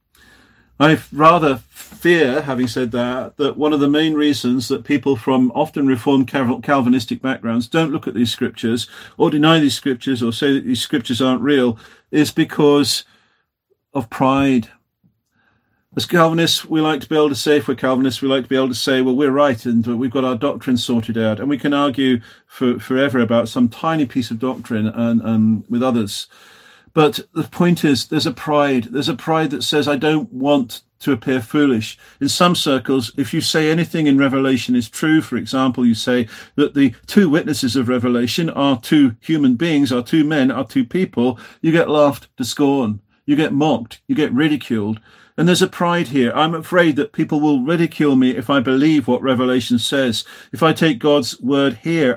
I rather fear, having said that one of the main reasons that people from often Reformed Calvinistic backgrounds don't look at these scriptures or deny these scriptures or say that these scriptures aren't real is because of pride. As Calvinists, we like to be able to say, if we're Calvinists, we like to be able to say, well, we're right and we've got our doctrine sorted out. And we can argue forever about some tiny piece of doctrine and with others. But the point is, there's a pride that says, I don't want to appear foolish. In some circles, if you say anything in Revelation is true, for example, you say that the two witnesses of Revelation are two human beings, are two men, are two people, you get laughed to scorn. you get mocked, you get ridiculed. And there's a pride here. I'm afraid that people will ridicule me if I believe what Revelation says, if I take God's word here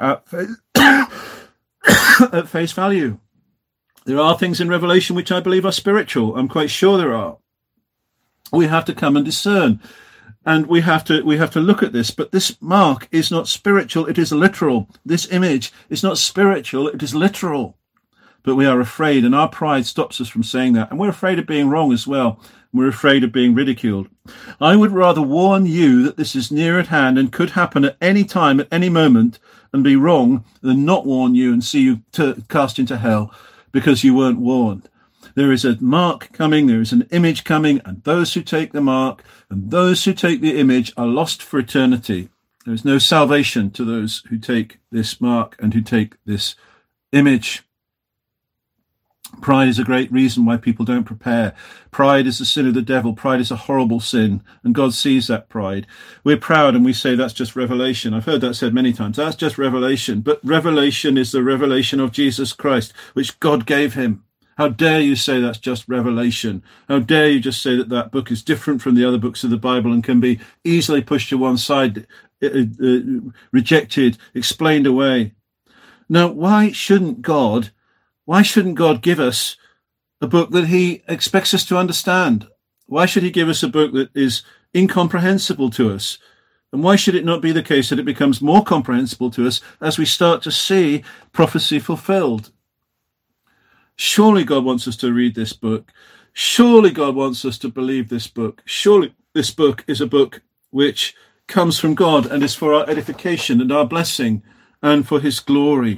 at face value. There are things in Revelation which I believe are spiritual. I'm quite sure there are. We have to come and discern, and we have to look at this. But this mark is not spiritual, it is literal. This image is not spiritual, it is literal. But we are afraid, and our pride stops us from saying that. And we're afraid of being wrong as well. We're afraid of being ridiculed. I would rather warn you that this is near at hand and could happen at any time, at any moment, and be wrong, than not warn you and see you cast into hell because you weren't warned. There is a mark coming, there is an image coming, and those who take the mark and those who take the image are lost for eternity. There is no salvation to those who take this mark and who take this image. Pride is a great reason why people don't prepare. Pride is the sin of the devil. Pride is a horrible sin, and God sees that pride. We're proud and we say that's just revelation. I've heard that said many times. That's just revelation. But revelation is the revelation of Jesus Christ, which God gave him. How dare you say that's just revelation? How dare you just say that that book is different from the other books of the Bible and can be easily pushed to one side, rejected, explained away? Now, why shouldn't God give us a book that he expects us to understand? Why should he give us a book that is incomprehensible to us? And why should it not be the case that it becomes more comprehensible to us as we start to see prophecy fulfilled? Surely God wants us to read this book. Surely God wants us to believe this book. Surely this book is a book which comes from God and is for our edification and our blessing and for his glory.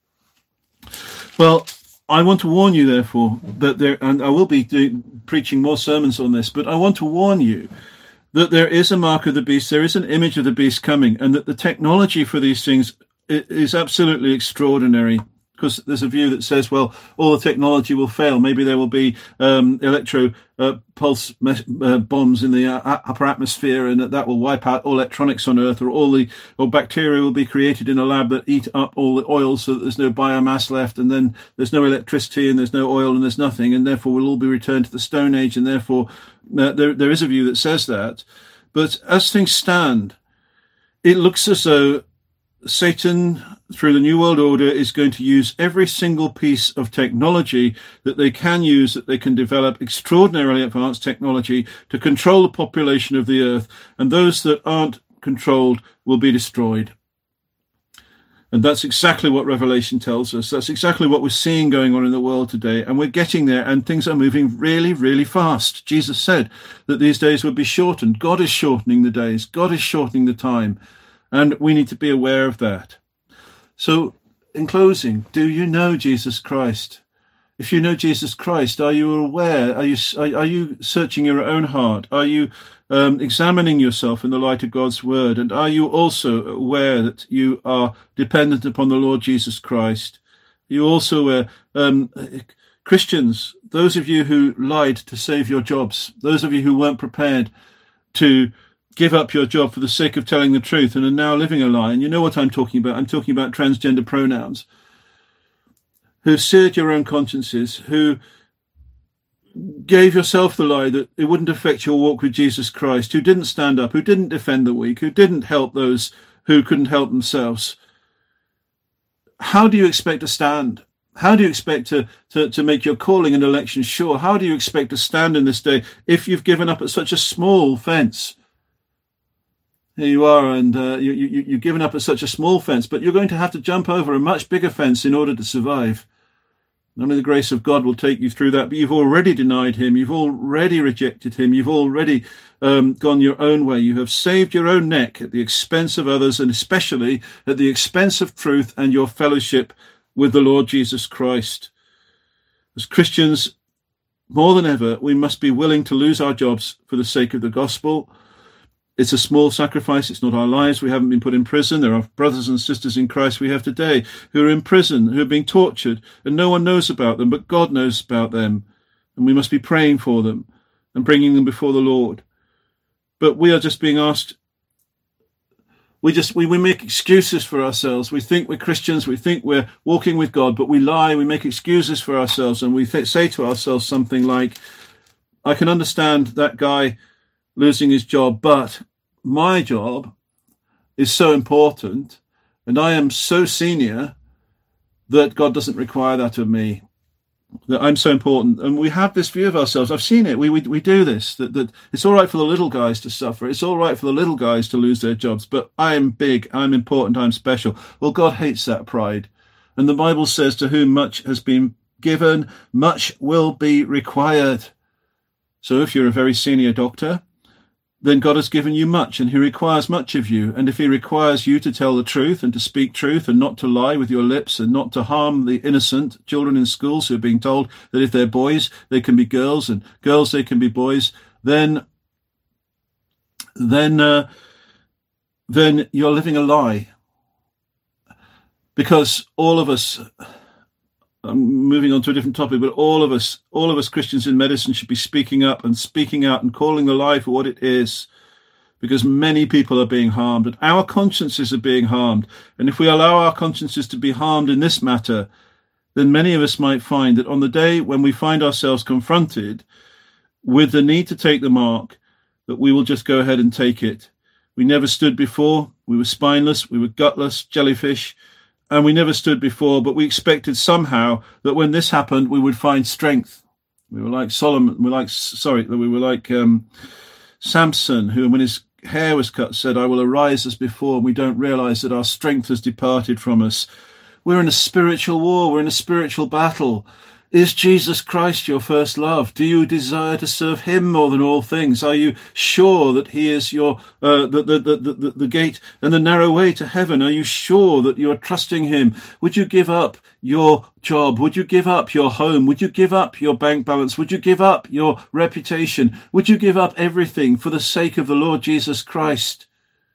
Well, I want to warn you, therefore, that and I will be preaching more sermons on this, but I want to warn you that there is a mark of the beast, there is an image of the beast coming, and that the technology for these things is absolutely extraordinary. Because there's a view that says, well, all the technology will fail. Maybe there will be electro pulse bombs in the upper atmosphere, and that will wipe out all electronics on Earth, or bacteria will be created in a lab that eat up all the oil so that there's no biomass left, and then there's no electricity and there's no oil and there's nothing, and therefore we'll all be returned to the Stone Age, and therefore there is a view that says that. But as things stand, it looks as though Satan, through the New World Order, is going to use every single piece of technology that they can use, that they can develop extraordinarily advanced technology to control the population of the earth, and those that aren't controlled will be destroyed. And that's exactly what Revelation tells us. That's exactly what we're seeing going on in the world today. And we're getting there, and things are moving really, really fast. Jesus said that these days would be shortened. God is shortening the days. God is shortening the time. And we need to be aware of that. So, in closing, do you know Jesus Christ? If you know Jesus Christ, are you aware? Are you searching your own heart? Are you examining yourself in the light of God's word? And are you also aware that you are dependent upon the Lord Jesus Christ? Are you also aware, Christians, those of you who lied to save your jobs, those of you who weren't prepared to give up your job for the sake of telling the truth and are now living a lie. And you know what I'm talking about. I'm talking about transgender pronouns. Who seared your own consciences, who gave yourself the lie that it wouldn't affect your walk with Jesus Christ, who didn't stand up, who didn't defend the weak, who didn't help those who couldn't help themselves. How do you expect to stand? How do you expect to make your calling and election sure? How do you expect to stand in this day if you've given up at such a small fence? Here you are, and you've given up at such a small fence, but you're going to have to jump over a much bigger fence in order to survive. Only the grace of God will take you through that, but you've already denied him. You've already rejected him. You've already gone your own way. You have saved your own neck at the expense of others, and especially at the expense of truth and your fellowship with the Lord Jesus Christ. As Christians, more than ever, we must be willing to lose our jobs for the sake of the gospel. It's a small sacrifice. It's not our lives. We haven't been put in prison. There are brothers and sisters in Christ we have today who are in prison, who are being tortured, and no one knows about them, but God knows about them. And we must be praying for them and bringing them before the Lord. But we are just being asked, we make excuses for ourselves. We think we're Christians. We think we're walking with God, but we lie. We make excuses for ourselves, and we say to ourselves something like, I can understand that guy losing his job, but my job is so important and I am so senior that God doesn't require that of me, that I'm so important. And we have this view of ourselves. I've seen it. We do this, that it's all right for the little guys to suffer. It's all right for the little guys to lose their jobs, but I am big, I'm important, I'm special. Well, God hates that pride. And the Bible says, to whom much has been given, much will be required. So if you're a very senior doctor, then God has given you much, and he requires much of you. And if he requires you to tell the truth and to speak truth and not to lie with your lips and not to harm the innocent children in schools who are being told that if they're boys, they can be girls, and girls, they can be boys, then you're living a lie. Because all of us, I'm moving on to a different topic, but all of us Christians in medicine should be speaking up and speaking out and calling the lie for what it is, because many people are being harmed and our consciences are being harmed. And if we allow our consciences to be harmed in this matter, then many of us might find that on the day when we find ourselves confronted with the need to take the mark, that we will just go ahead and take it. We never stood before. We were spineless. We were gutless, jellyfish. And we never stood before, but we expected somehow that when this happened, we would find strength. We were like Samson, who, when his hair was cut, said, I will arise as before. And we don't realize that our strength has departed from us. We're in a spiritual war. We're in a spiritual battle. Is Jesus Christ your first love? Do you desire to serve him more than all things? Are you sure that he is your the gate and the narrow way to heaven? Are you sure that you are trusting him? Would you give up your job? Would you give up your home? Would you give up your bank balance? Would you give up your reputation? Would you give up everything for the sake of the Lord Jesus Christ?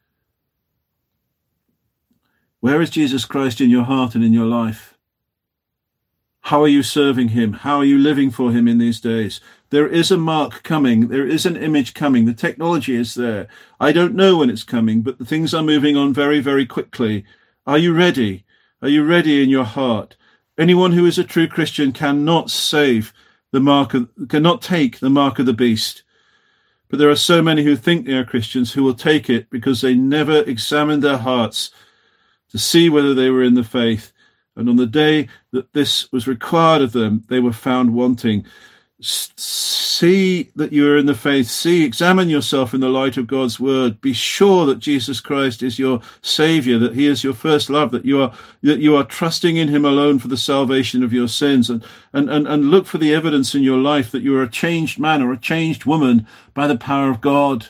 Where is Jesus Christ in your heart and in your life? How are you serving him? How are you living for him in these days? There is a mark coming. There is an image coming. The technology is there. I don't know when it's coming, but the things are moving on very, very quickly. Are you ready? Are you ready in your heart? Anyone who is a true Christian cannot take the mark of the beast. But there are so many who think they are Christians who will take it because they never examined their hearts to see whether they were in the faith. And on the day that this was required of them, they were found wanting. See that you are in the faith. Examine yourself in the light of God's word. Be sure that Jesus Christ is your Savior, that he is your first love, that you are trusting in him alone for the salvation of your sins. And look for the evidence in your life that you are a changed man or a changed woman by the power of God.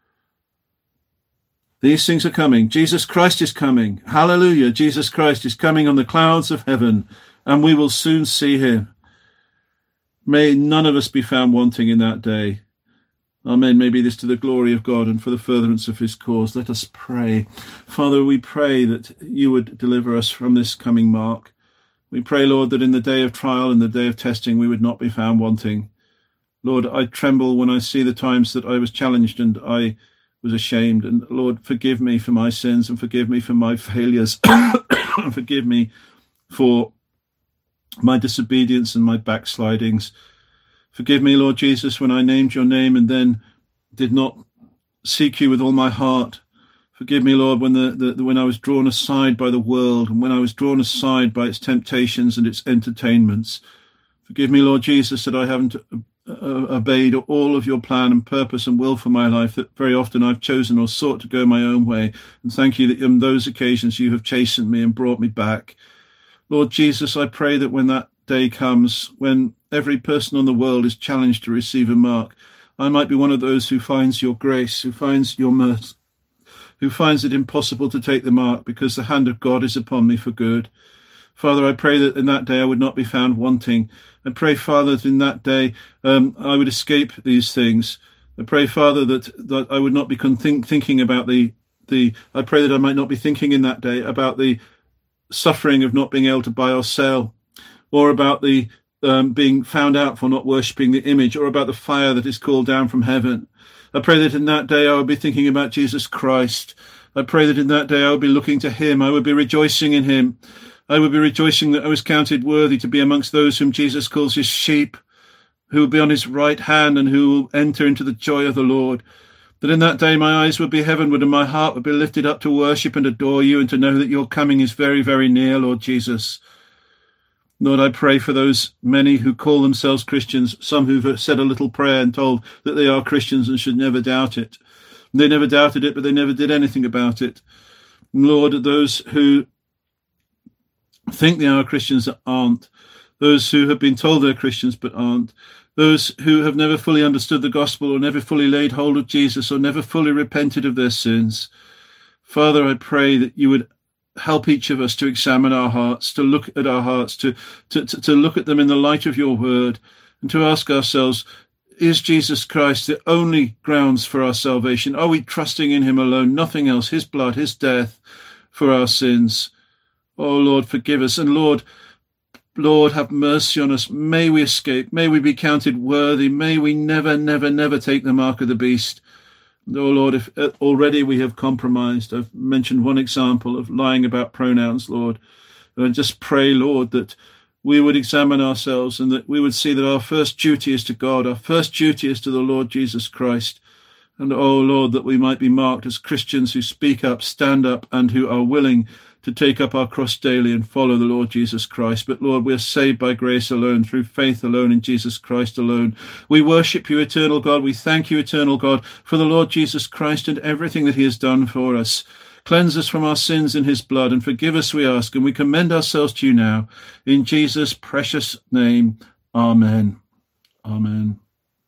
These things are coming. Jesus Christ is coming. Hallelujah. Jesus Christ is coming on the clouds of heaven, and we will soon see him. May none of us be found wanting in that day. Amen. May be this to the glory of God and for the furtherance of his cause. Let us pray. Father, we pray that you would deliver us from this coming mark. We pray, Lord, that in the day of trial and the day of testing, we would not be found wanting. Lord, I tremble when I see the times that I was challenged and I was ashamed. And Lord, forgive me for my sins and forgive me for my failures. And forgive me for my disobedience and my backslidings. Forgive me, Lord Jesus, when I named your name and then did not seek you with all my heart. Forgive me, Lord, when I was drawn aside by the world and when I was drawn aside by its temptations and its entertainments. Forgive me, Lord Jesus, that I haven't obeyed all of your plan and purpose and will for my life, that very often I've chosen or sought to go my own way. And thank you that on those occasions you have chastened me and brought me back. Lord Jesus, I pray that when that day comes, when every person on the world is challenged to receive a mark, I might be one of those who finds your grace, who finds your mercy, who finds it impossible to take the mark because the hand of God is upon me for good. Father, I pray that in that day I would not be found wanting. I pray, Father, that in that day I would escape these things. I pray, Father, that I would not be thinking about I pray that I might not be thinking in that day about the suffering of not being able to buy or sell, or about the being found out for not worshipping the image, or about the fire that is called down from heaven. I pray that in that day I would be thinking about Jesus Christ. I pray that in that day I would be looking to him. I would be rejoicing in him. I would be rejoicing that I was counted worthy to be amongst those whom Jesus calls his sheep, who will be on his right hand and who will enter into the joy of the Lord. That in that day my eyes would be heavenward and my heart would be lifted up to worship and adore you and to know that your coming is very, very near, Lord Jesus. Lord, I pray for those many who call themselves Christians, some who've said a little prayer and told that they are Christians and should never doubt it. They never doubted it, but they never did anything about it. Lord, those who think they are Christians that aren't, those who have been told they're Christians but aren't, those who have never fully understood the gospel or never fully laid hold of Jesus or never fully repented of their sins. Father, I pray that you would help each of us to examine our hearts, to look at our hearts, to look at them in the light of your word, and to ask ourselves, is Jesus Christ the only grounds for our salvation? Are we trusting in him alone, nothing else, his blood, his death for our sins? Oh, Lord, forgive us. And Lord, have mercy on us. May we escape. May we be counted worthy. May we never, never, never take the mark of the beast. Oh, Lord, if already we have compromised, I've mentioned one example of lying about pronouns, Lord. And just pray, Lord, that we would examine ourselves and that we would see that our first duty is to God. Our first duty is to the Lord Jesus Christ. And, oh, Lord, that we might be marked as Christians who speak up, stand up, and who are willing to take up our cross daily and follow the Lord Jesus Christ. But Lord, we are saved by grace alone, through faith alone, in Jesus Christ alone. We worship you, eternal God. We thank you, eternal God, for the Lord Jesus Christ and everything that he has done for us. Cleanse us from our sins in his blood and forgive us, we ask, and we commend ourselves to you now. In Jesus' precious name, amen. Amen.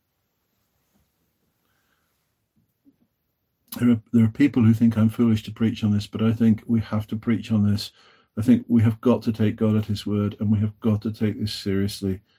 There are people who think I'm foolish to preach on this, but I think we have to preach on this. I think we have got to take God at his word, and we have got to take this seriously.